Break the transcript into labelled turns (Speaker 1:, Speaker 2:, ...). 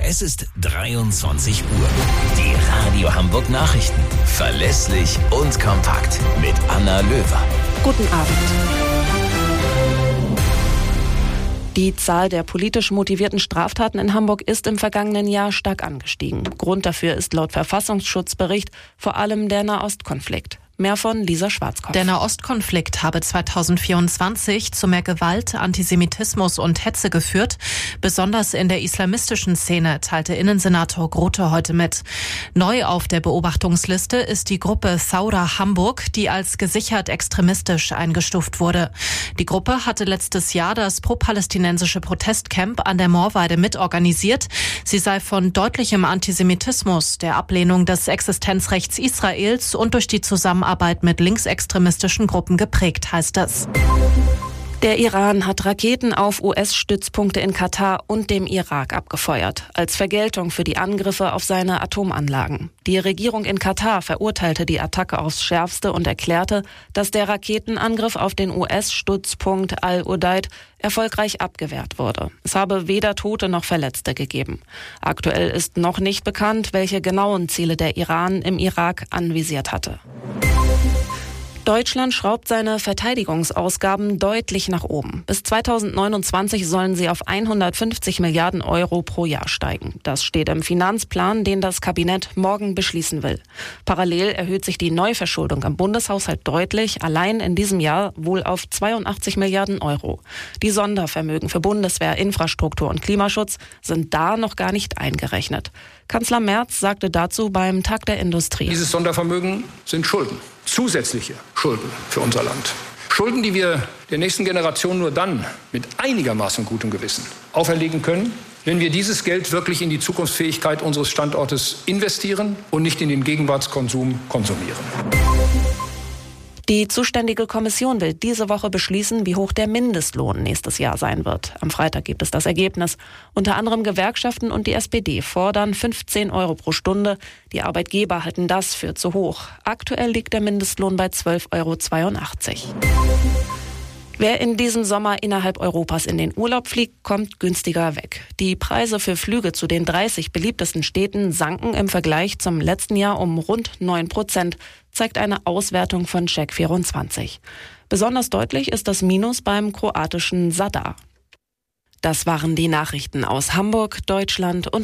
Speaker 1: Es ist 23 Uhr. Die Radio Hamburg Nachrichten. Verlässlich und kompakt mit Anna Löwer.
Speaker 2: Guten Abend. Die Zahl der politisch motivierten Straftaten in Hamburg ist im vergangenen Jahr stark angestiegen. Grund dafür ist laut Verfassungsschutzbericht vor allem der Nahostkonflikt. Mehr von Lisa Schwarzkopf.
Speaker 3: Der Nahostkonflikt habe 2024 zu mehr Gewalt, Antisemitismus und Hetze geführt. Besonders in der islamistischen Szene, teilte Innensenator Grote heute mit. Neu auf der Beobachtungsliste ist die Gruppe Thawra Hamburg, die als gesichert extremistisch eingestuft wurde. Die Gruppe hatte letztes Jahr das pro-palästinensische Protestcamp an der Moorweide mitorganisiert. Sie sei von deutlichem Antisemitismus, der Ablehnung des Existenzrechts Israels und durch die Zusammenarbeit mit linksextremistischen Gruppen geprägt, heißt es.
Speaker 2: Der Iran hat Raketen auf US-Stützpunkte in Katar und dem Irak abgefeuert, als Vergeltung für die Angriffe auf seine Atomanlagen. Die Regierung in Katar verurteilte die Attacke aufs Schärfste und erklärte, dass der Raketenangriff auf den US-Stützpunkt Al-Udeid erfolgreich abgewehrt wurde. Es habe weder Tote noch Verletzte gegeben. Aktuell ist noch nicht bekannt, welche genauen Ziele der Iran im Irak anvisiert hatte. Deutschland schraubt seine Verteidigungsausgaben deutlich nach oben. Bis 2029 sollen sie auf 150 Milliarden Euro pro Jahr steigen. Das steht im Finanzplan, den das Kabinett morgen beschließen will. Parallel erhöht sich die Neuverschuldung im Bundeshaushalt deutlich, allein in diesem Jahr wohl auf 82 Milliarden Euro. Die Sondervermögen für Bundeswehr, Infrastruktur und Klimaschutz sind da noch gar nicht eingerechnet. Kanzler Merz sagte dazu beim Tag der Industrie:
Speaker 4: Dieses Sondervermögen sind Schulden, zusätzliche Schulden für unser Land. Schulden, die wir der nächsten Generation nur dann mit einigermaßen gutem Gewissen auferlegen können, wenn wir dieses Geld wirklich in die Zukunftsfähigkeit unseres Standortes investieren und nicht in den Gegenwartskonsum konsumieren.
Speaker 2: Die zuständige Kommission will diese Woche beschließen, wie hoch der Mindestlohn nächstes Jahr sein wird. Am Freitag gibt es das Ergebnis. Unter anderem Gewerkschaften und die SPD fordern 15 Euro pro Stunde. Die Arbeitgeber halten das für zu hoch. Aktuell liegt der Mindestlohn bei 12,82 Euro. Wer in diesem Sommer innerhalb Europas in den Urlaub fliegt, kommt günstiger weg. Die Preise für Flüge zu den 30 beliebtesten Städten sanken im Vergleich zum letzten Jahr um rund 9%, zeigt eine Auswertung von Check24. Besonders deutlich ist das Minus beim kroatischen Zadar. Das waren die Nachrichten aus Hamburg, Deutschland und